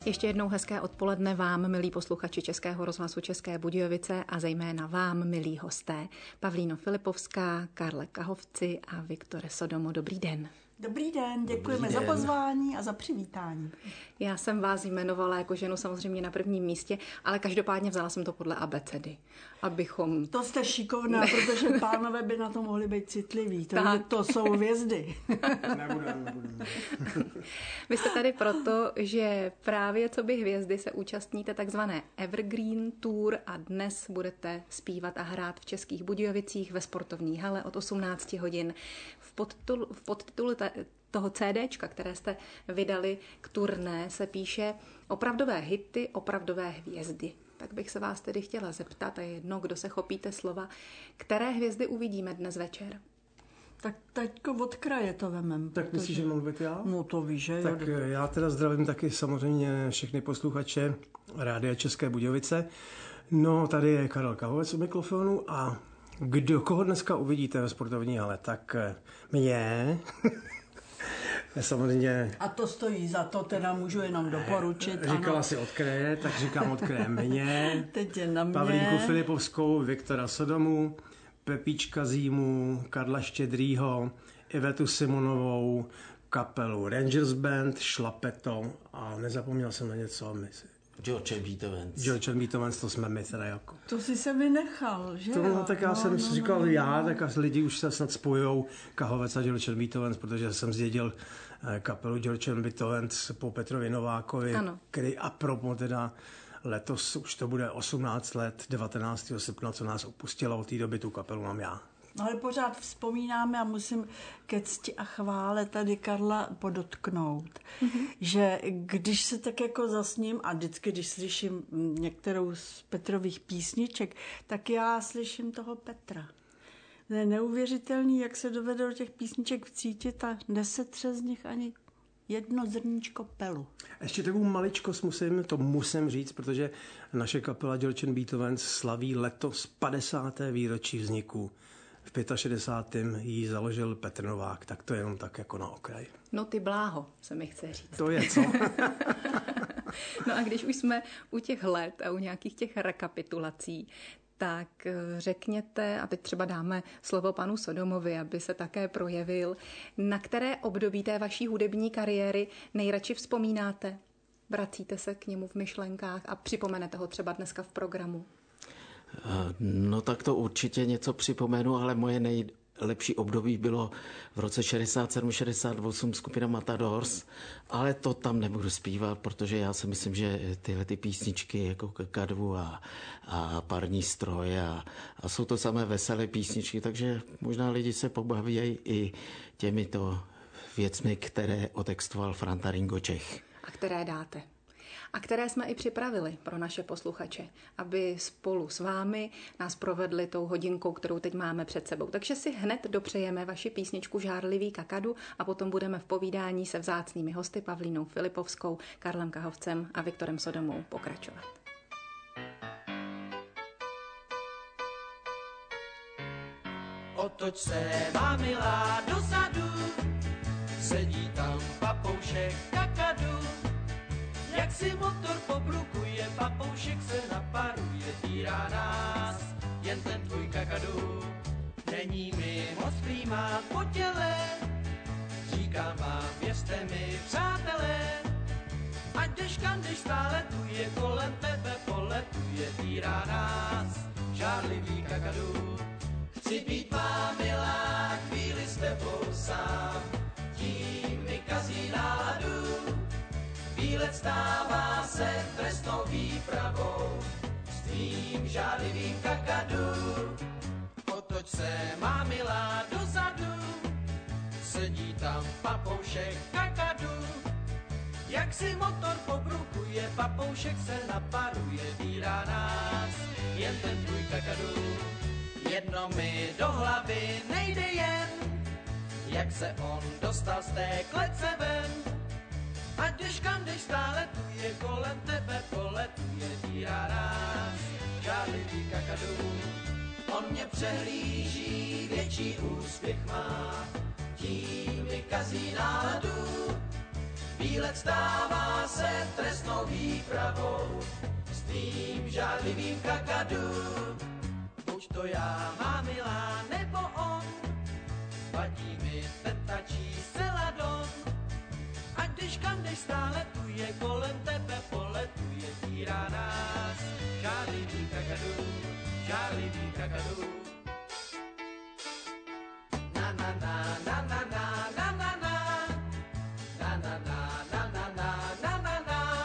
Ještě jednou hezké odpoledne vám, milí posluchači Českého rozhlasu České Budějovice a zejména vám, milí hosté. Pavlíno Filipovská, Karle Kahovci a Viktore Sodomo. Dobrý den. Dobrý den, děkujeme za pozvání a za přivítání. Já jsem vás jmenovala jako ženu samozřejmě na prvním místě, ale každopádně vzala jsem to podle abecedy, abychom... To jste šikovná, protože pánové by na to mohli být citliví. To jsou hvězdy. Nebudeme. Vy jste tady proto, že právě co by hvězdy se účastníte takzvané Evergreen Tour a dnes budete zpívat a hrát v Českých Budějovicích ve sportovní hale od 18 hodin. V podtitulu toho CDčka, které jste vydali k turné, se píše opravdové hity, opravdové hvězdy. Tak bych se vás tedy chtěla zeptat, a jedno, kdo se chopíte slova, které hvězdy uvidíme dnes večer? Tak teďko od kraje to vemem. Tak myslíš, že mám mluvit já? No to víš, že tak jo. Já teda zdravím taky samozřejmě všechny posluchače Rádia České Budějovice. No, tady je Karel Kahovec u mikrofonu a koho dneska uvidíte ve sportovní hale, tak mě... Samozřejmě... A to stojí za to, teda můžu jenom doporučit. Říkala ano. si od kraje, tak říkám od kraje mě. Teď je na mě. Pavlínku Filipovskou, Viktora Sodomu, Pepíčka Zímu, Karla Štědrýho, Ivetu Simonovou, kapelu Rangers Band, Šlapeto a nezapomněl jsem na něco. George Beethoven. George Beethoven, to jsme my teda jako. To si se vynechal, že? To, tak já jsem říkal tak asi lidi už se snad spojujou Kahovec a George Beethoven, protože jsem zdědil kapelu George Beethoven po Petrovi Novákovi, ano. Který apropo teda letos už to bude 18 let, 19. srpna, co nás opustilo, od té doby tu kapelu mám já. Ale pořád vzpomínáme a musím ke cti a chvále tady Karla podotknout, že když se tak jako zasním a vždycky, když slyším některou z Petrových písniček, tak já slyším toho Petra. Je neuvěřitelný, jak se dovede do těch písniček vcítit a nesetře z nich ani jedno zrníčko pelu. Ještě takovou maličkost musím říct, protože naše kapela George Beethoven slaví letos 50. výročí vzniku. V 65. jí založil Petr Novák, tak to je jenom tak jako na okraj. No ty bláho, se mi chce říct. To je co? No a když už jsme u těch let a u nějakých těch rekapitulací, tak řekněte, a teď třeba dáme slovo panu Sodomovi, aby se také projevil, na které období té vaší hudební kariéry nejradši vzpomínáte? Vracíte se k němu v myšlenkách a připomenete ho třeba dneska v programu? No tak to určitě něco připomenu, ale moje nejlepší období bylo v roce 67-68 skupina Matadors, ale to tam nebudu zpívat, protože já si myslím, že tyhle ty písničky jako Kakadu a Parní stroj a jsou to samé veselé písničky, takže možná lidi se pobaví i těmito věcmi, které otextoval Franta Ringo Čech. A které dáte? A které jsme i připravili pro naše posluchače, aby spolu s vámi nás provedli tou hodinkou, kterou teď máme před sebou. Takže si hned dopřejeme vaši písničku Žárlivý kakadu a potom budeme v povídání se vzácnými hosty Pavlínou Filipovskou, Karlem Kahovcem a Viktorem Sodomou pokračovat. Otoč se, má milá, dozadu, sedí tam papoušek kakadu. Jak si motor pobrukuje, papoušek se naparuje, týrá nás, jen ten tvůj kakadu. Není mi moc prýmá po těle, říkám vám, věřte mi, přátelé, ať jdeš kam jdeš, stále tu je, kolem tebe poletuje, týrá nás, žárlivý kakadu. Chci být má milá, chvíli s tebou sám, tím mi kazí náladu. Výlet stává se trestnou výpravou s tvým žádlivým kakadu. Otoč se, má milá, dozadu, sedí tam papoušek kakadu. Jak si motor pobrukuje, papoušek se naparuje, týrá nás, jen ten tvůj kakadu. Jedno mi do hlavy nejde jen, jak se on dostal z té klece ven. Ať jdeš kam jdeš, stále tu je, kolem tebe poletuje, týrá nás, žádlivý kakadu. On mě přehlíží, větší úspěch má, tím mi kazí náladu. výlet stává se trestnou výpravou s tvým žádlivým kakadu. Buď to já, má milá, nebo on, vadí mi ten tačí zcela don. A když kam jdeš stále tu je, kolem tebe poletuje, týrá nás žádlivý kakadu, žádlivý kakadu. Na na na na na na na na na na na na na na na na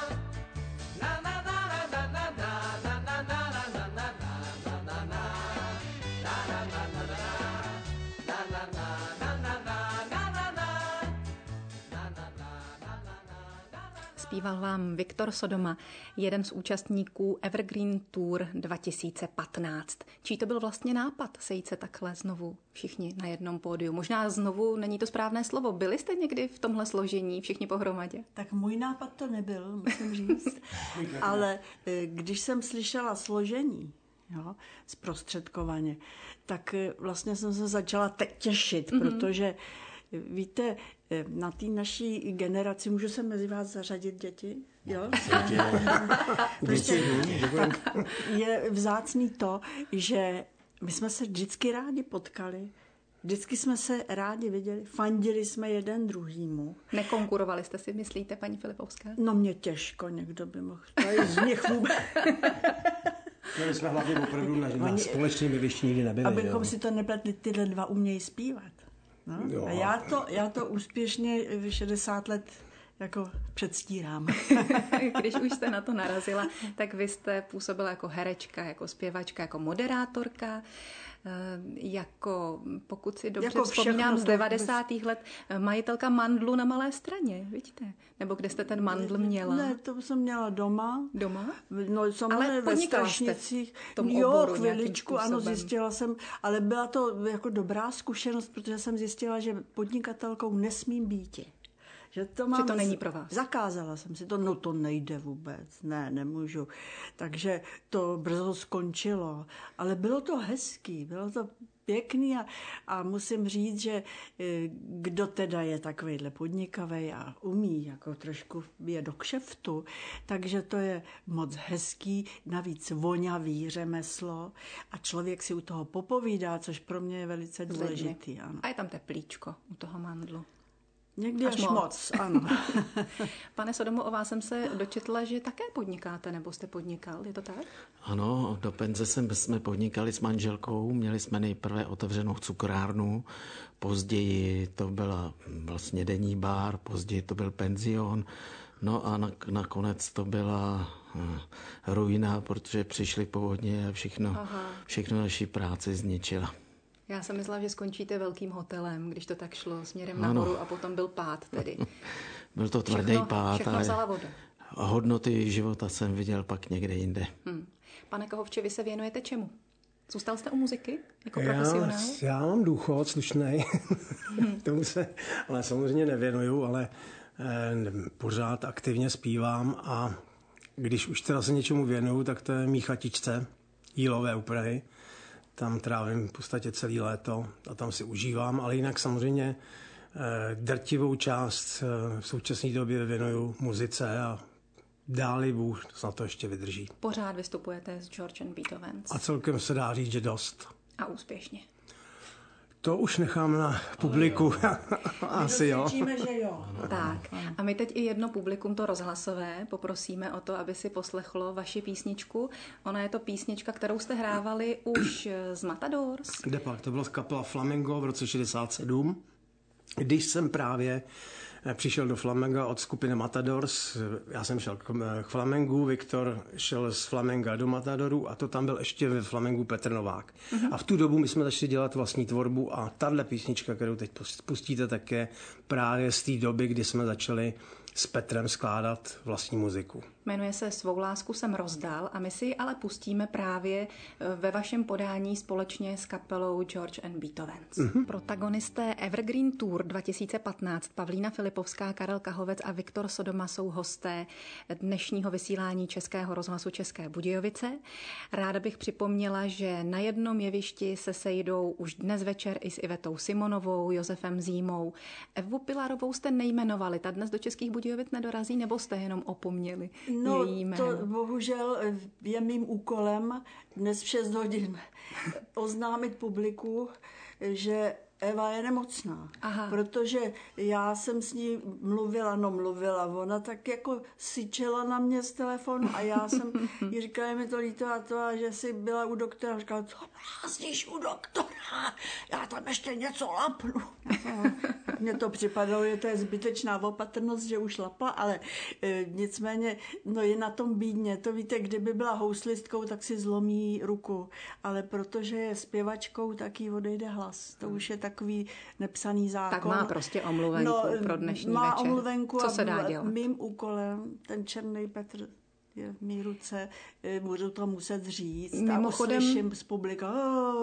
Zpíval vám Viktor Sodoma, jeden z účastníků Evergreen Tour 2015. Čí to byl vlastně nápad sejít se takhle znovu všichni na jednom pódiu? Možná znovu není to správné slovo. Byli jste někdy v tomhle složení všichni pohromadě? Tak můj nápad to nebyl, musím říct. Ale když jsem slyšela složení, jo, zprostředkovaně, tak vlastně jsem se začala těšit, protože víte, na té naší generaci, můžu se mezi vás zařadit, děti? Jo? Je vzácný to, že my jsme se vždycky rádi potkali, vždycky jsme se rádi viděli, fandili jsme jeden druhýmu. Nekonkurovali jste si, myslíte, paní Filipovská? No mě těžko, někdo by mohl. Z nich vůbec. My jsme hlavně opravdu na společném jevišti nikdy nebyli. Abychom si to nepletli, tyhle dva umějí zpívat. No? A já to úspěšně 60 let jako předstírám. Když už jste na to narazila, tak vy jste působila jako herečka, jako zpěvačka, jako moderátorka, jako, pokud si dobře vzpomínám, z 90. let majitelka mandlu na Malé Straně, vidíte? Nebo kde jste ten mandl měla? Ne, to jsem měla doma. Doma? No, samozřejmě ve Strašnicích. Jo, chviličku, ano, zjistila jsem, ale byla to jako dobrá zkušenost, protože jsem zjistila, že podnikatelkou nesmím býti. Že to není pro vás. Zakázala jsem si to, no to nejde vůbec, ne, nemůžu. Takže to brzo skončilo, ale bylo to hezký, bylo to pěkný a musím říct, že kdo teda je takovejhle podnikavej a umí jako trošku je do kšeftu, takže to je moc hezký, navíc vonavý řemeslo a člověk si u toho popovídá, což pro mě je velice důležitý. Ano. A je tam teplíčko u toho mandlu. Někdy až moc, ano. Pane Sodomo, o vás jsem se dočetla, že také podnikáte, nebo jste podnikal, je to tak? Ano, do penze jsme podnikali s manželkou, měli jsme nejprve otevřenou cukrárnu, později to byla vlastně denní bar, později to byl penzion, no a nakonec to byla ruina, protože přišly povodně a všechno naší práci zničila. Já jsem myslela, že skončíte velkým hotelem, když to tak šlo směrem nahoru a potom byl pád tedy. Byl to tvrdý pád, všechno vzala voda. A hodnoty života jsem viděl pak někde jinde. Pane Kohovče, vy se věnujete čemu? Zůstal jste u muziky jako profesionál? Já mám důchod slušnej, tomu se ale samozřejmě nevěnuju, ale pořád aktivně zpívám a když už teda se něčemu věnuju, tak to je mý chatičce Jílové u Prahy. Tam trávím v podstatě celé léto a tam si užívám, ale jinak samozřejmě drtivou část v současné době věnuju muzice a dáli Bůh na to ještě vydrží. Pořád vystupujete s George and Beethovens. A celkem se dá říct, že dost. A úspěšně. To už nechám na publiku. Asi jo. Cítíme, že jo. Tak. A my teď i jedno publikum, to rozhlasové, poprosíme o to, aby si poslechlo vaši písničku. Ona je to písnička, kterou jste hrávali už z Matadors. Kdepak, to byla kapela Flamingo v roce 67. Když jsem právě přišel do Flamenga od skupiny Matadors, já jsem šel k Flamengu, Viktor šel z Flamenga do Matadoru a to tam byl ještě ve Flamengu Petr Novák. A v tu dobu my jsme začali dělat vlastní tvorbu a tahle písnička, kterou teď pustíte, tak je právě z té doby, kdy jsme začali s Petrem skládat vlastní muziku. Jmenuje se Svou lásku jsem rozdal a my si ji ale pustíme právě ve vašem podání společně s kapelou George and Beethovens. Protagonisté Evergreen Tour 2015 Pavlína Filipovská, Karel Kahovec a Viktor Sodoma jsou hosté dnešního vysílání Českého rozhlasu České Budějovice. Ráda bych připomněla, že na jednom jevišti se sejdou už dnes večer i s Ivetou Simonovou, Josefem Zímou. Evu Pilarovou jste nejmenovali, ta dnes do Českých Budějovic Budějovic nedorazí, nebo jste jenom opomněli No, její jméno? to bohužel je mým úkolem dnes v 6 hodin oznámit publiku, že Eva je nemocná. Aha. Protože já jsem s ní mluvila, ona tak jako syčela na mě z telefonu a já jsem jí říkala, je mi to líto a že jsi byla u doktora. A říkala, co blázníš u doktora? Já tam ještě něco lapnu. Mně to připadalo, že to je zbytečná opatrnost, že už lapla, ale nicméně no je na tom bídně. To víte, kdyby byla houslistkou, tak si zlomí ruku, ale protože je zpěvačkou, tak jí odejde hlas. To už je takový nepsaný zákon. Tak má prostě omluvenku pro dnešní má večer. Omluvenku. Co se dá dělat? Mým úkolem, ten černý Petr je v mý ruce, budu to muset říct. Mimochodem, a uslyším z publika.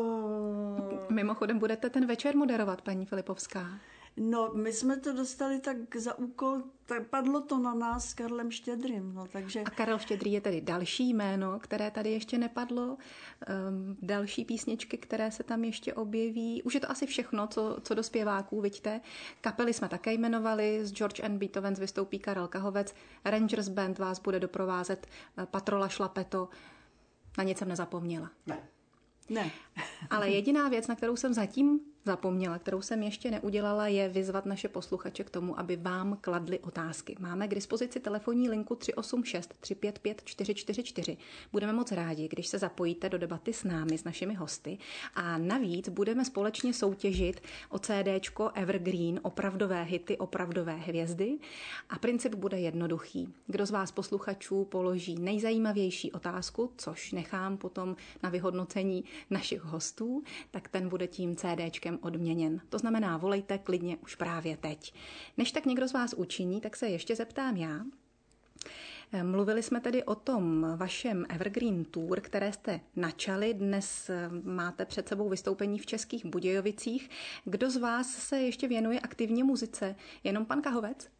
Mimochodem budete ten večer moderovat, paní Filipovská. No, my jsme to dostali tak za úkol, tak padlo to na nás s Karlem Štědrým. No, takže... A Karel Štědrý je tedy další jméno, které tady ještě nepadlo. Další písničky, které se tam ještě objeví. Už je to asi všechno, co do zpěváků, vidíte. Kapely jsme také jmenovali. Z George and Beethovens vystoupí Karel Kahovec. Rangers Band vás bude doprovázet Patrola Šlapeto. Na nic jsem nezapomněla. Ne. Ale jediná věc, na kterou jsem zatím zapomněla, kterou jsem ještě neudělala, je vyzvat naše posluchače k tomu, aby vám kladli otázky. Máme k dispozici telefonní linku 386 355 444. Budeme moc rádi, když se zapojíte do debaty s námi, s našimi hosty. A navíc budeme společně soutěžit o CDčko Evergreen, opravdové hity, opravdové hvězdy. A princip bude jednoduchý. Kdo z vás posluchačů položí nejzajímavější otázku, což nechám potom na vyhodnocení našich hostů, tak ten bude tím CDčkem odměněn. To znamená, volejte klidně už právě teď. Než tak někdo z vás učiní, tak se ještě zeptám já. Mluvili jsme tedy o tom vašem Evergreen Tour, které jste načali. Dnes máte před sebou vystoupení v Českých Budějovicích. Kdo z vás se ještě věnuje aktivně muzice? Jenom pan Kahovec?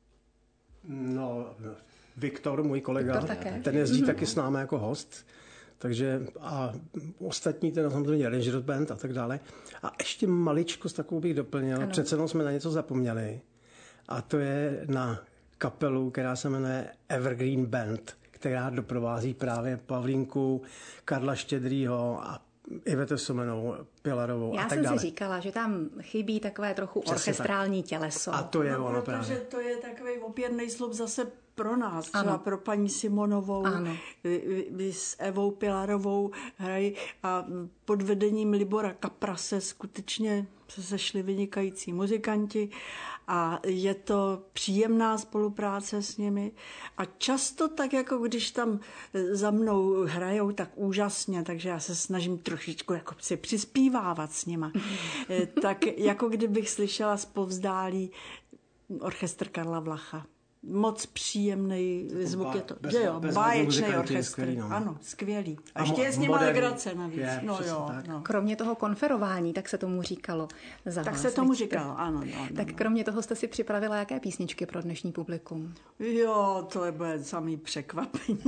No, Viktor, můj kolega, ten jezdí taky s námi jako host. Takže a ostatní ten samozřejmě Rangers Band a tak dále. A ještě maličko s takovou bych doplnil. Ano. Přece jenom jsme na něco zapomněli. A to je na kapelu, která se jmenuje Evergreen Band, která doprovází právě Pavlínku, Karla Štědrýho a Ivetu Somenovou, Pilarovou a tak dále. Já jsem si říkala, že tam chybí takové trochu orchestrální těleso. A to je ono protože právě. To je takový opěrný slov zase pro nás, třeba pro paní Simonovou, s Evou Pilarovou hrají a pod vedením Libora Kaprase skutečně se sešli vynikající muzikanti a je to příjemná spolupráce s nimi a často tak, jako když tam za mnou hrajou, tak úžasně, takže já se snažím trošičku jako si přispívávat s nima. Tak jako kdybych slyšela zpovzdálí orchestr Karla Vlacha. Moc příjemný zvuk je to. Báječný orchestr. Skvělý, no. Ano, skvělý. A ještě je s nimi legrace navíc. No. Kromě toho konferování, tak se tomu říkalo za tak vás. Se tomu říkalo, ano. Tak kromě toho jste si připravila jaké písničky pro dnešní publikum? Jo, to bude samý překvapení.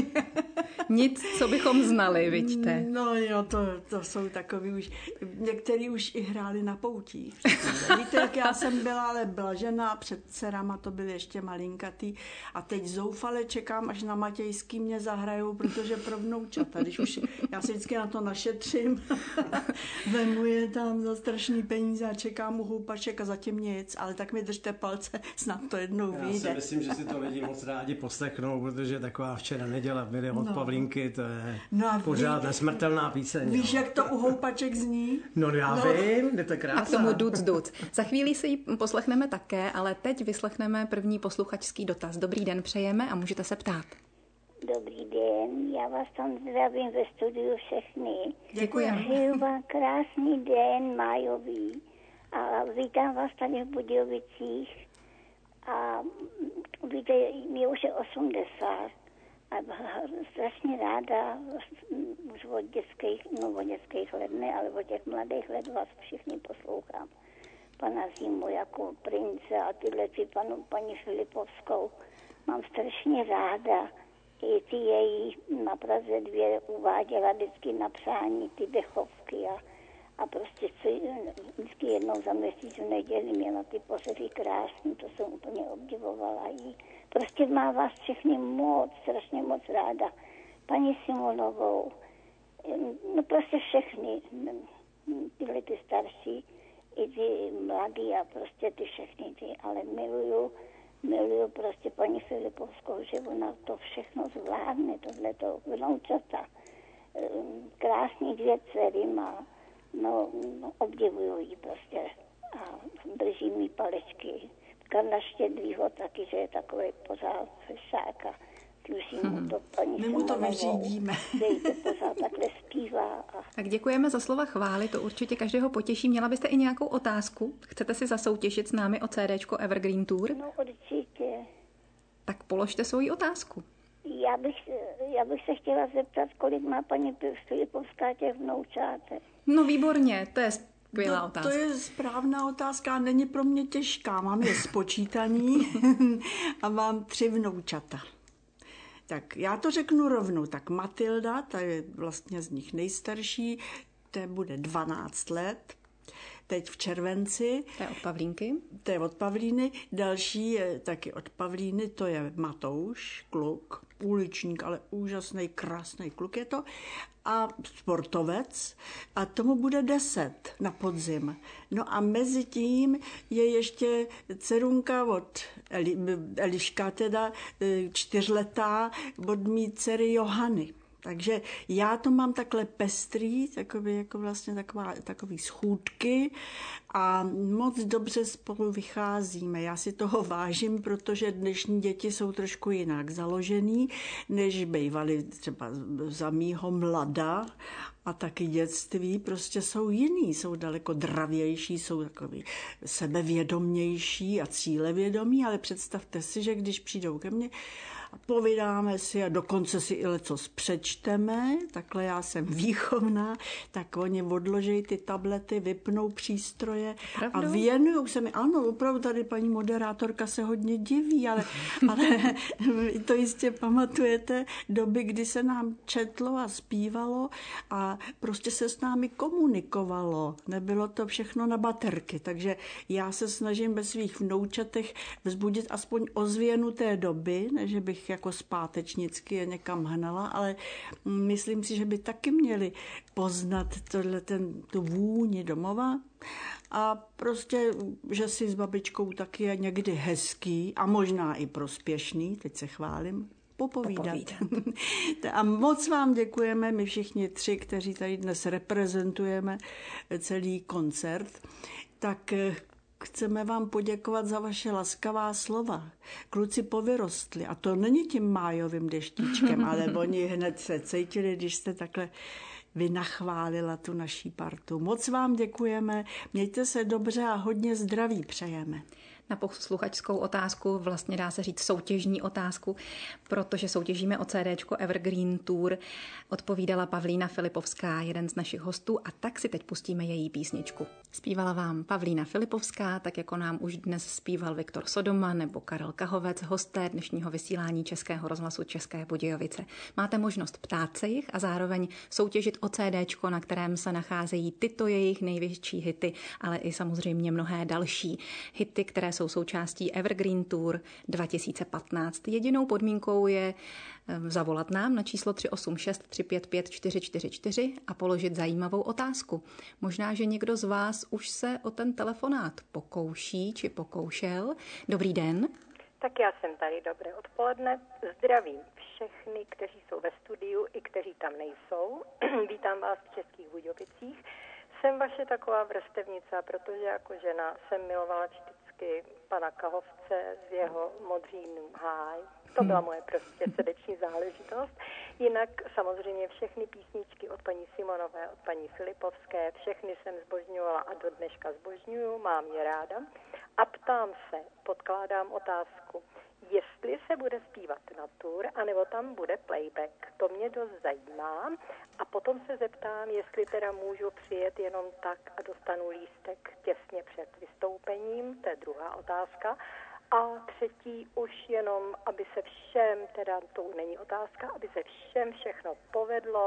Nic, co bychom znali, vidíte. No jo, to jsou takový už, některý už i hráli na poutích. Víte, jak já jsem byla, ale blažená, před dcerama to byly ještě malinkatý a teď zoufale čekám, až na Matějský mě zahrajou, protože pro vnoučata, když už já si vždycky na to našetřím, vemu je tam za strašný peníze a čekám u houpaček a zatím nic, ale tak mi držte palce, snad to jednou vyjde. Já si myslím, že si to lidi moc rádi poslechnou, protože taková včera neděle byly od Pavlínky, to je pořád nesmrtelná píseň. Víš, jak to u houpaček zní? No já vím, je to krásná. A k tomu duc. Za chvíli si ji poslechneme také, ale teď vyslechneme první posluchačský dotaz. Dobrý den přejeme a můžete se ptát. Dobrý den, já vás tam zdravím ve studiu všechny. Děkujeme. Přeju vám krásný den májový a vítám vás tady v Budějovicích. A víte, mě už je 80 a strašně ráda už od dětských let ne, ale od těch mladých let vás všichni poslouchám. Pana Zimu jako Prince a tyhle paní Filipovskou. Mám strašně ráda. I ty její na Praze 2 uváděla vždycky na přání ty dechovky A prostě vždycky jednou za měsíc v neděli měla ty pozevy krásný, to jsem úplně obdivovala jí. Prostě má vás všechny moc, strašně moc ráda. Paní Simonovou, no prostě všechny, tyhle ty starší, i ty mladí a prostě ty všechny ty, ale miluju prostě paní Filipovskou, že ona to všechno zvládne, tohleto vnoučata. Krásný 2 dcery má, no obdivuju jí prostě a drží mi palečky. Karla Štědrýho taky, že je takový pořád fešák a sluší mu to paní My mu to vyřídíme. Že jí to pořád takhle zpívá. Tak děkujeme za slova chvály, to určitě každého potěší. Měla byste i nějakou otázku? Chcete si zasoutěžit s námi o CDčko Evergreen Tour? No určitě. Tak položte svoji otázku. Já bych se chtěla zeptat, kolik má paní Filipovská těch vnoučátek. No výborně, to je skvělá otázka. To je správná otázka, není pro mě těžká. Mám je spočítaný a mám 3 vnoučata. Tak já to řeknu rovnou. Tak Matilda, ta je vlastně z nich nejstarší, té bude 12 let, teď v červenci. To je od Pavlínky. To je od Pavlíny. Další je taky od Pavlíny, to je Matouš, kluk, uličník, ale úžasný, krásný kluk je to. A sportovec. A tomu bude 10 na podzim. No a mezi tím je ještě dcerunka od Eliška, teda 4letá, od mý dcery Johany. Takže já to mám takhle pestrý, takový schůdky a moc dobře spolu vycházíme. Já si toho vážím, protože dnešní děti jsou trošku jinak založený, než bývaly třeba za mýho mlada a taky dětství. Prostě jsou jiný, jsou daleko dravější, jsou takový sebevědomější a cílevědomí, ale představte si, že když přijdou ke mně, povídáme si a dokonce si i lecos přečteme, takhle já jsem výchovná, tak oni odloží ty tablety, vypnou přístroje. Pravdu? A věnují se mi. Ano, opravdu tady paní moderátorka se hodně diví, ale to jistě pamatujete doby, kdy se nám četlo a zpívalo a prostě se s námi komunikovalo. Nebylo to všechno na baterky, takže já se snažím ve svých vnoučatech vzbudit aspoň ozvěnu té doby, než bych jako zpátečnicky je někam hnala, ale myslím si, že by taky měli poznat tu vůni domova a prostě, že si s babičkou taky je někdy hezký a možná i prospěšný, teď se chválím, popovídat. A moc vám děkujeme, my všichni 3, kteří tady dnes reprezentujeme celý koncert, tak chceme vám poděkovat za vaše laskavá slova. Kluci povyrostli a to není tím májovým deštíčkem, ale oni hned se cítili, když jste takhle vynachválila tu naší partu. Moc vám děkujeme, mějte se dobře a hodně zdraví přejeme. Na posluchačskou otázku, vlastně dá se říct soutěžní otázku, protože soutěžíme o CDčko Evergreen Tour, odpovídala Pavlína Filipovská, jeden z našich hostů, a tak si teď pustíme její písničku. Zpívala vám Pavlína Filipovská, tak jako nám už dnes zpíval Viktor Sodoma nebo Karel Kahovec, hosté dnešního vysílání Českého rozhlasu České Budějovice. Máte možnost ptát se jich a zároveň soutěžit o CDčko, na kterém se nacházejí tyto jejich největší hity, ale i samozřejmě mnohé další hity, které jsou součástí Evergreen Tour 2015. Jedinou podmínkou je zavolat nám na číslo 386 355 444 a položit zajímavou otázku. Možná, že někdo z vás už se o ten telefonát pokouší či pokoušel. Dobrý den. Tak já jsem tady, dobré odpoledne. Zdravím všechny, kteří jsou ve studiu i kteří tam nejsou. Vítám vás v Českých Budějovicích. Jsem vaše taková vrstevnice, protože jako žena jsem milovala vždycky pana Kahovce z jeho Modřínům háj. To byla moje prostě srdeční záležitost. Jinak samozřejmě všechny písničky od paní Simonové, od paní Filipovské, všechny jsem zbožňovala a do dneška zbožňuju, mám je ráda. A ptám se, podkládám otázku, jestli se bude zpívat na tour, anebo tam bude playback. To mě dost zajímá. A potom se zeptám, jestli teda můžu přijet jenom tak a dostanu lístek těsně před vystoupením, to je druhá otázka. A třetí už jenom, aby se všem, teda to není otázka, aby se všem všechno povedlo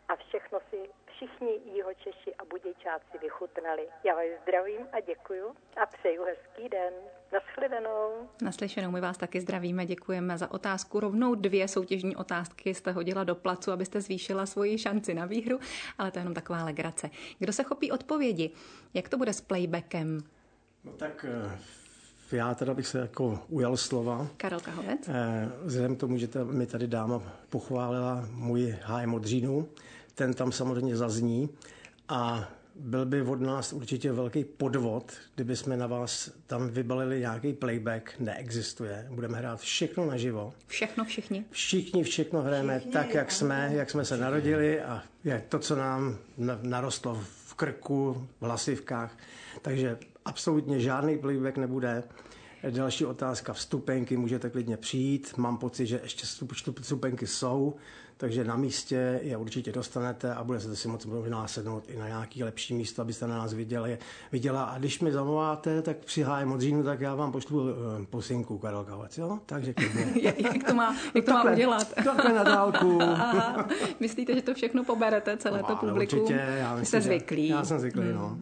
a všechno si všichni Jihočeši a Budějčáci vychutnali. Já vás zdravím a děkuju a přeju hezký den. Naschledanou. Naslyšenou, my vás taky zdravíme, děkujeme za otázku. Rovnou 2 soutěžní otázky jste hodila do placu, abyste zvýšila svoji šanci na výhru, ale to je jenom taková legrace. Kdo se chopí odpovědi? Jak to bude s playbackem? No tak já teda bych se jako ujal slova. Karel Kahovec. Vzhledem k tomu, že mi tady dáma pochválila můj háj modřínu, ten tam samozřejmě zazní a byl by od nás určitě velký podvod, kdyby jsme na vás tam vybalili nějaký playback. Neexistuje. Budeme hrát všechno naživo. Všechno všichni? Všichni všechno hrajeme tak, jak jsme se narodili a je to, co nám narostlo v krku, v hlasivkách. Takže absolutně žádný playback nebude. Další otázka, vstupenky, můžete klidně přijít. Mám pocit, že ještě vstupenky jsou, takže na místě je určitě dostanete a budete si moc možná sednout i na nějaké lepší místo, abyste na nás viděla. A když mi zavoláte, tak při háji modřínu, tak já vám pošlu posinku, Karel Kahovec, jo? Takže klidně. Jak to má udělat? Takhle na dálku. Aha. Myslíte, že to všechno poberete, celé to publikum? Určitě, Jste zvyklí. Já jsem zvyklý, no.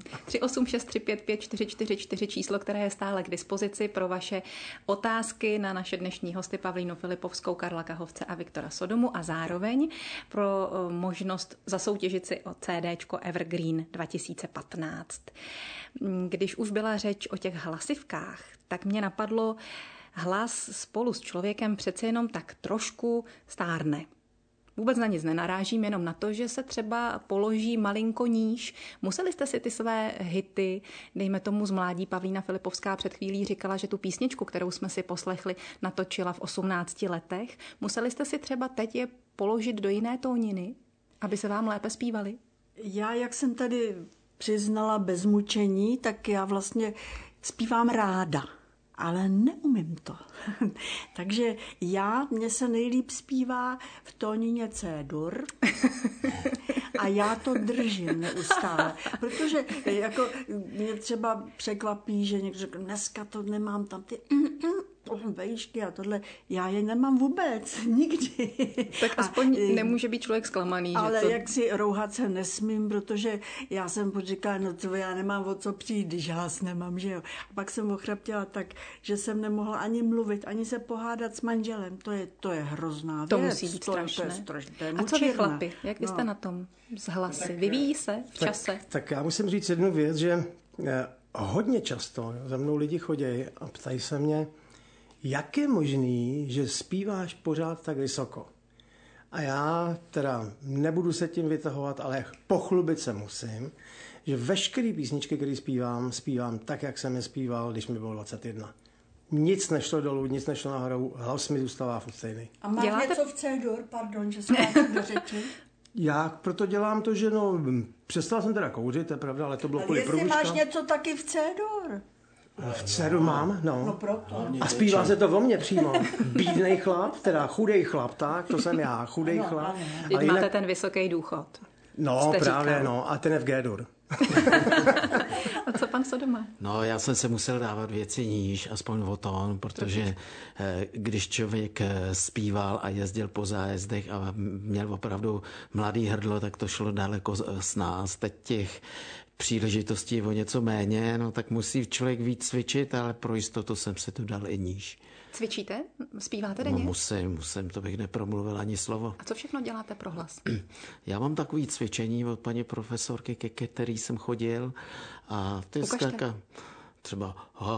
386355444 číslo, které je stále k dispozici pro vaše otázky na naše dnešní hosty Pavlínu Filipovskou, Karla Kahovce a Viktora Sodomu a zároveň pro možnost zasoutěžit si o CDčko Evergreen 2015. Když už byla řeč o těch hlasivkách, tak mě napadlo, hlas spolu s člověkem přece jenom tak trošku stárne. Vůbec na nic nenarážím, jenom na to, že se třeba položí malinko níž. Museli jste si ty své hity, dejme tomu z mládí, Pavlína Filipovská před chvílí říkala, že tu písničku, kterou jsme si poslechli, natočila v 18 letech. Museli jste si třeba teď je položit do jiné tóniny, aby se vám lépe zpívali? Já, jak jsem tady přiznala bez mučení, tak já vlastně zpívám ráda. Ale neumím to. Takže mně se nejlíp zpívá v tónině C-dur a já to držím neustále. Protože jako mě třeba překvapí, že někdo řekne, dneska to nemám tam ty vejšky a tohle. Já je nemám vůbec, nikdy. Tak aspoň nemůže být člověk zklamaný. Ale že to... jak si rouhat se nesmím, protože já jsem říkala, no to já nemám o co přijít, když hlas nemám, že jo. A pak jsem ochraptěla tak, že jsem nemohla ani mluvit, ani se pohádat s manželem. To je hrozná věc. To musí být strašné. To je a co vy chlapi? Jak vy jste na tom s hlasy? Vyvíjí se v čase? Tak já musím říct jednu věc, že hodně často za mnou lidi chodí a ptají se mě, jak je možný, že zpíváš pořád tak vysoko? A já teda nebudu se tím vytahovat, ale pochlubit se musím, že veškeré písničky, které zpívám tak, jak jsem je zpíval, když mi bylo 21. Nic nešlo dolů, nic nešlo nahoru, hlas mi zůstává furt stejný. A máš něco v C-dur? Pardon, že jsem do řeči. Já proto dělám to, že přestal jsem teda kouřit, to je pravda, ale to bylo kvůli průvodčka. Ale jestli máš něco taky v C-dur? V dceru mám, no. No proto. A zpívá se to o mně přímo. Bídnej chlap, teda chudej chlap, tak, to jsem já, chudej chlap. Teď máte ten vysoký důchod. No, právě, no, a ten je v G-dur. A co pan Sodoma? No, já jsem se musel dávat věci níž, aspoň o tón, protože když člověk zpíval a jezdil po zájezdech a měl opravdu mladý hrdlo, tak to šlo daleko s nás. Teď těch příležitostí o něco méně, no tak musí člověk víc cvičit, ale pro jistotu jsem se tu dal i níž. Cvičíte? Zpíváte denně? No, musím, to bych nepromluvil ani slovo. A co všechno děláte pro hlas? Já mám takový cvičení od paní profesorky, ke který jsem chodil a to je zkrátka třeba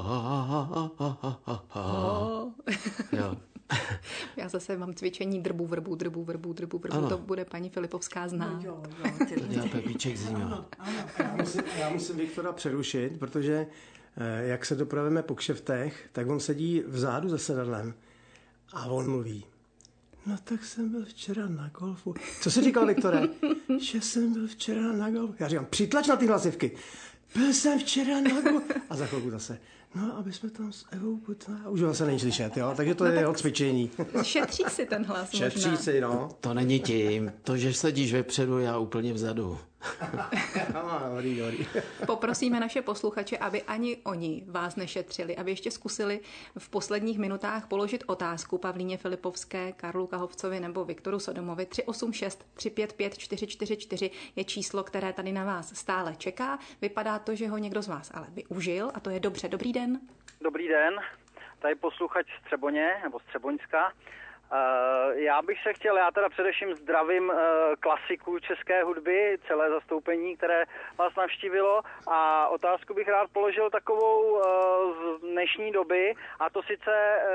jo. Já zase mám cvičení drbu, vrbu. To bude paní Filipovská znát. Jo, to dělá Pepíček zima. Já musím Viktora přerušit, protože jak se dopravíme po kšeftech, tak on sedí vzadu za sedadlem a on mluví. No tak jsem byl včera na golfu. Co jsi říkal, Viktore? Že jsem byl včera na golfu. Já říkám, přitlač na ty hlasivky. Byl jsem včera na golfu. A za chvilku zase. No, aby jsme tam s Evou už ho se není slyšet, jo? Takže to je jeho cvičení. Šetří si ten hlas Šetří možná. si, no. To není tím. To, že sedíš vepředu, já úplně vzadu. Dobrý. Poprosíme naše posluchače, aby ani oni vás nešetřili, aby ještě zkusili v posledních minutách položit otázku Pavlíně Filipovské, Karlu Kahovcovi nebo Viktoru Sodomovi. 386 355 444 je číslo, které tady na vás stále čeká. Vypadá to, že ho někdo z vás ale využil a to je dobře. Dobrý den. Dobrý den, tady posluchač z Třeboně, nebo z Třeboňska. Já bych se chtěl, já teda především zdravím klasiku české hudby, celé zastoupení, které vás navštívilo, a otázku bych rád položil takovou z dnešní doby, a to sice,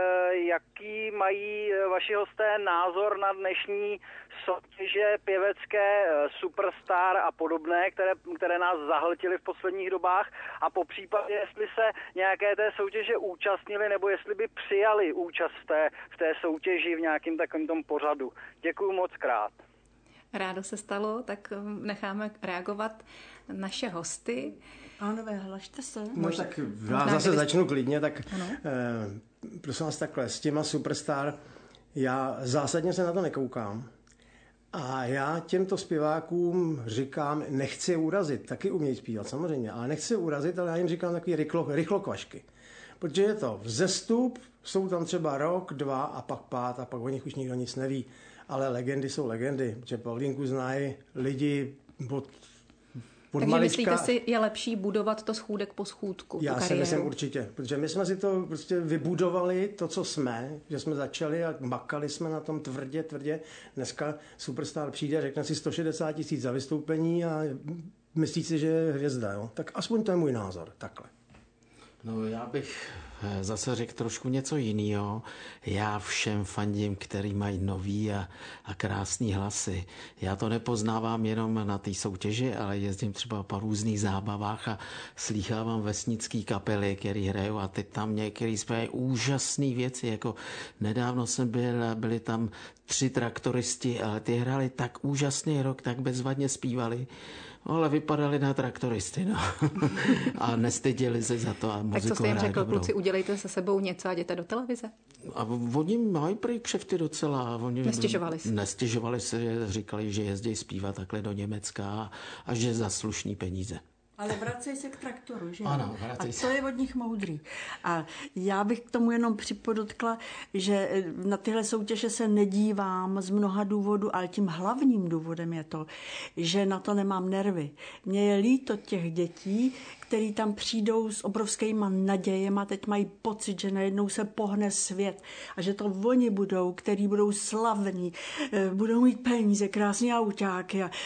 jaký mají vaši hosté názor na dnešní soutěže pěvecké Superstar a podobné, které nás zahltily v posledních dobách, a po případě, jestli se nějaké té soutěže účastnili, nebo jestli by přijali účast v té soutěži v nějakým takovým tom pořadu. Děkuju moc krát. Rádo se stalo, tak necháme reagovat naše hosty. Pánové, hlašte se. No tak já zase začnu klidně, tak prosím vás takhle, s těma Superstar, já zásadně se na to nekoukám. A já těmto zpěvákům říkám, nechci je urazit, taky umějí zpívat samozřejmě, ale nechci je urazit, ale já jim říkám takový rychlokvašky. Protože je to vzestup, jsou tam třeba rok, 2 a pak pád a pak o nich už nikdo nic neví. Ale legendy jsou legendy, že Pavlínku znají lidi od Takže malička. myslíte si, je lepší budovat to schůdek po schůdku, Já tu si kariéru? myslím určitě, protože my jsme si to prostě vybudovali, to, co jsme, že jsme začali a makali jsme na tom tvrdě. Dneska Superstar přijde a řekne si 160 000 za vystoupení a myslí si, že je hvězda, jo? Tak aspoň to je můj názor, takhle. No, já bych zase řekl trošku něco jiného. Já všem fandím, který mají nový a krásný hlasy. Já to nepoznávám jenom na té soutěži, ale jezdím třeba po různých zábavách a slýchávám vesnický kapely, který hrajou, a teď tam některý zpívají úžasné věci. Jako nedávno jsem byli tam 3 traktoristi, ale ty hráli tak úžasný rok, tak bezvadně zpívali. Ale vypadali na traktoristy, no. A nestyděli se za to a muziku. Tak co jste jim řekl, dobrou. kluci, udělejte se sebou něco a jděte do televize? A oni mají prý kšefty docela. Oni Nestěžovali si? Nestěžovali se, říkali, že jezdí zpívat takhle do Německa a že za slušný peníze. Ale vracej se k traktoru, že? Ano, vracej se. A to je od nich moudrý. A já bych k tomu jenom připodotkla, že na tyhle soutěže se nedívám z mnoha důvodů, ale tím hlavním důvodem je to, že na to nemám nervy. Mně je líto těch dětí, který tam přijdou s obrovskýma nadějema, teď mají pocit, že najednou se pohne svět a že to oni budou, který budou slavní, budou mít peníze, krásný autáky a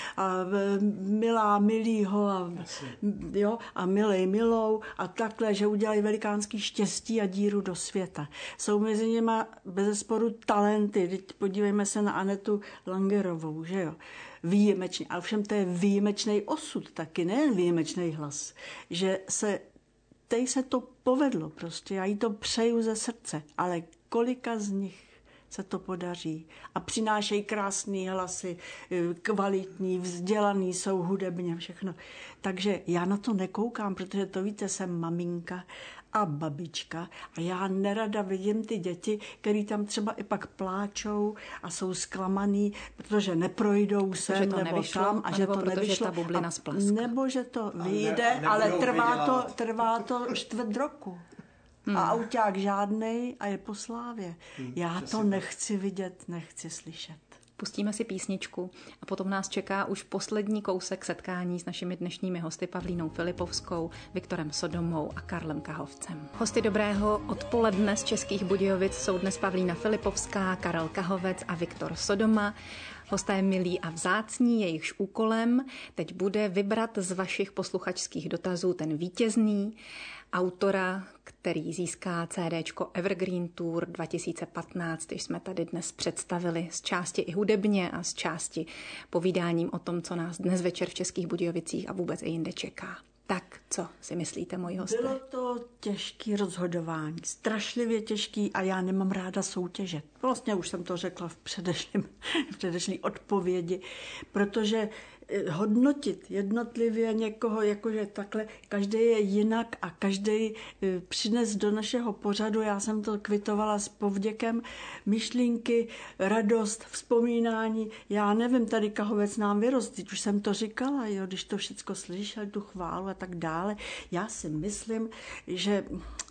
milýho a milej milou a takhle, že udělají velikánský štěstí a díru do světa. Jsou mezi nimi bezesporu talenty. Teď podívejme se na Anetu Langerovou, že jo? Výjimečně, ale všem to je výjimečný osud taky, nejen výjimečný hlas, že tej se to povedlo prostě, já jí to přeju ze srdce, ale kolika z nich se to podaří a přinášejí krásný hlasy, kvalitní, vzdělaný jsou hudebně, všechno. Takže já na to nekoukám, protože to víte, jsem maminka a babička a já nerada vidím ty děti, který tam třeba i pak pláčou a jsou zklamaný, protože neprojdou sem nebo nevyšlo, tam a že to protože nevyšlo. ta bublina splaskla. Nebo že to vyjde, ale trvá to 4 roku. A auták žádnej a je po slávě. Já to nechci vidět, nechci slyšet. Pustíme si písničku a potom nás čeká už poslední kousek setkání s našimi dnešními hosty Pavlínou Filipovskou, Viktorem Sodomou a Karlem Kahovcem. Hosty dobrého odpoledne z Českých Budějovic jsou dnes Pavlína Filipovská, Karel Kahovec a Viktor Sodoma. Hosté milí a vzácní, jejichž úkolem teď bude vybrat z vašich posluchačských dotazů ten vítězný, autora, který získá CDčko Evergreen Tour 2015, když jsme tady dnes představili z části i hudebně a z části povídáním o tom, co nás dnes večer v Českých Budějovicích a vůbec i jinde čeká. Tak, co si myslíte, moji hosté? Bylo to těžké rozhodování, strašlivě těžký a já nemám ráda soutěže. Vlastně už jsem to řekla v předešlý odpovědi, protože hodnotit jednotlivě někoho, jakože takhle, každý je jinak a každý přines do našeho pořadu, já jsem to kvitovala s povděkem, myšlenky, radost, vzpomínání. Já nevím, tady Kahovec nám vyrost, teď už jsem to říkala, jo, když to všecko slyšel, tu chválu a tak dále. Já si myslím, že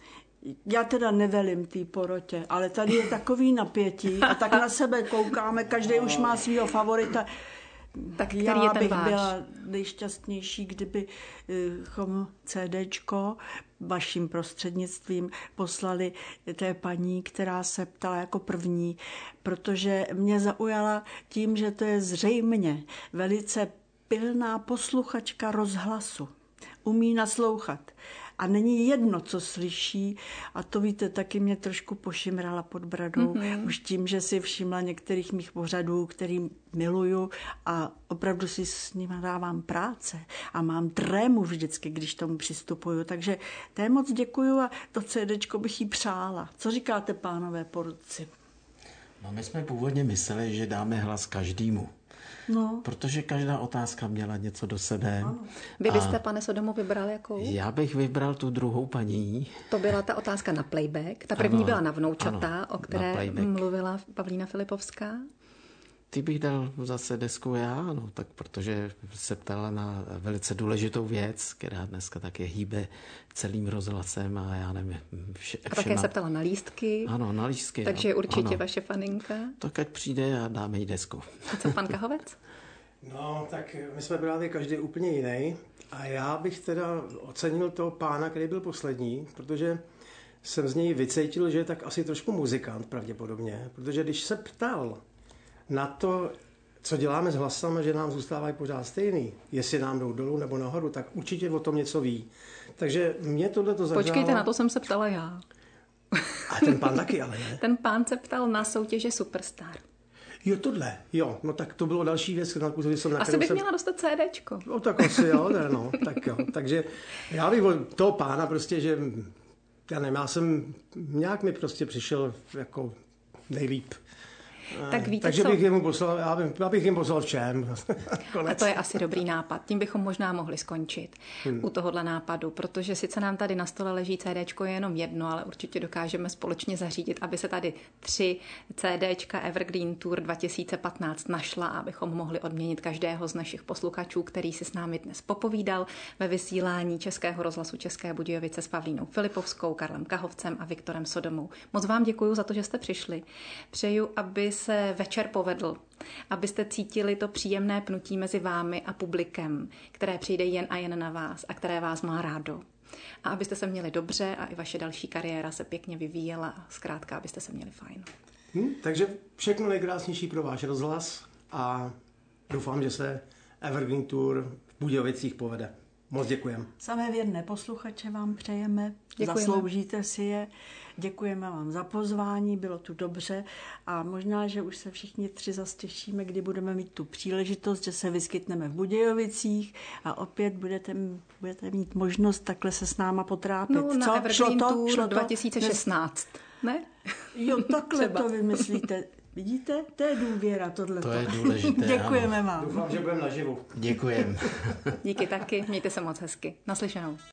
já teda nevelím té porotě, ale tady je takový napětí a tak na sebe koukáme, každý už má svýho favorita. Tak já bych byla nejšťastnější, kdybychom CDčko vaším prostřednictvím poslali té paní, která se ptala jako první, protože mě zaujala tím, že to je zřejmě velice pilná posluchačka rozhlasu. Umí naslouchat. A není jedno, co slyší, a to víte, taky mě trošku pošimrala pod bradou, už tím, že si všimla některých mých pořadů, který miluju a opravdu si s nimi dávám práce a mám trému vždycky, když tomu přistupuju, takže té moc děkuju a to CDčko bych jí přála. Co říkáte, pánové porotci? No, my jsme původně mysleli, že dáme hlas každému. No. Protože každá otázka měla něco do sebe. Ano. Vy byste, pane Sodomo, vybral jakou? Já bych vybral tu druhou paní. To byla ta otázka na playback. Ta první byla na vnoučata, o které mluvila Pavlína Filipovská. Ty bych dal zase desku já, no, tak protože se ptala na velice důležitou věc, která dneska také hýbe celým rozhlasem a já nevím. A také se ptala na lístky. Ano, na lístky. Takže určitě vaše faninka. Tak ať přijde a dáme jí desku. A co pan Kahovec? No, tak my jsme právě každý úplně jiný. A já bych teda ocenil toho pána, který byl poslední, protože jsem z něj vycítil, že je tak asi trošku muzikant pravděpodobně. Protože když se ptal na to, co děláme s hlasem, že nám zůstávají pořád stejný, jestli nám jdou dolů nebo nahoru, tak určitě o tom něco ví. Takže mě tohleto zahřálo. Počkejte, na to jsem se ptala já. A ten pán taky, ale ne? Ten pán se ptal na soutěže Superstar. Jo, tohle. Jo, no tak to bylo další věc, na asi bych měla dostat CDčko. No tak asi jo, ne, no, tak jo. Takže já bych od toho pána prostě, že já nevím, já jsem, nějak mi prostě přišel jako nejlíp. Tak víte, takže co? bych jim poslal, já bych jim poslal všem. A to je asi dobrý nápad. Tím bychom možná mohli skončit u tohohle nápadu, protože sice nám tady na stole leží CDčko je jenom jedno, ale určitě dokážeme společně zařídit, aby se tady 3 CDčka Evergreen Tour 2015 našla, abychom mohli odměnit každého z našich posluchačů, který si s námi dnes popovídal ve vysílání Českého rozhlasu České Budějovice s Pavlínou Filipovskou, Karlem Kahovcem a Viktorem Sodomou. Moc vám děkuji za to, že jste přišli. Přeju, aby se večer povedl, abyste cítili to příjemné pnutí mezi vámi a publikem, které přijde jen a jen na vás a které vás má rádo. A abyste se měli dobře a i vaše další kariéra se pěkně vyvíjela a zkrátka, abyste se měli fajn. Takže všechno nejkrásnější pro váš rozhlas a doufám, že se Evergreen Tour v Budějovicích povede. Moc děkujeme. Samé věrné posluchače vám přejeme. Děkujeme. Zasloužíte si je. Děkujeme vám za pozvání, bylo tu dobře a možná, že už se všichni 3 zas těšíme, kdy budeme mít tu příležitost, že se vyskytneme v Budějovicích a opět budete mít možnost takhle se s náma potrápit. No, na Evergreen Tour Šlo to? 2016. Ne? Jo, takhle to vymyslíte. Vidíte? To je důvěra, tohleto. To je důležité. Děkujeme vám. Doufám, že budeme naživu. Děkujeme. Díky taky, mějte se moc hezky. Naslyšenou.